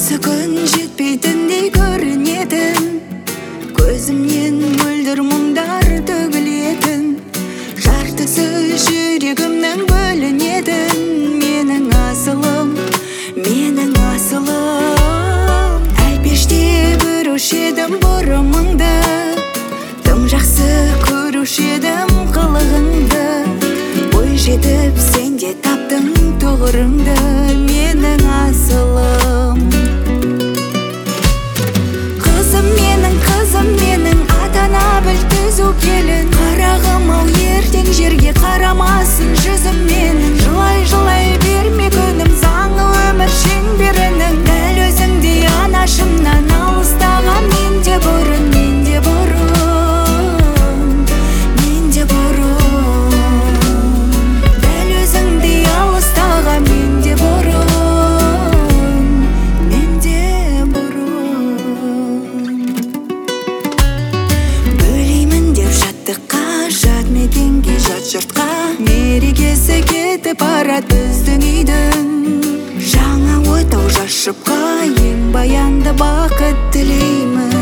Осы күн жетпейтіндей көрінетін, көзімнен мөлдір мұңдар төгілетін, жартысы жүрегімнің бөлінетін. Менің асылым, менің асылым. Әлпеште көруші едім бұрымыңды, тым жақсы көруші едім қылығыңды. Ой жетіп сен де таптың тұғырыңды, менің асылым. Қызым менің, атана біл түзу келін. Қарағым ау ертең жерге қарамасын жүзім менің. Жылай берме күнім, заңы өмір шеңберінің. Дәл өзіңдей анашымнан алыстаған мен де бұрын, мен де бұрын, мен де бұрын. Дәл өзіңдей алыстаған мен де бұрын, мен де бұрын. Бөлеймін деп жаттыққа, жат мекенге, жат жұртқа. Мерекесі кетіп барат біздің үйдің. Жаңа отау жас жұпқа, ең баянды бақыт тілеймін.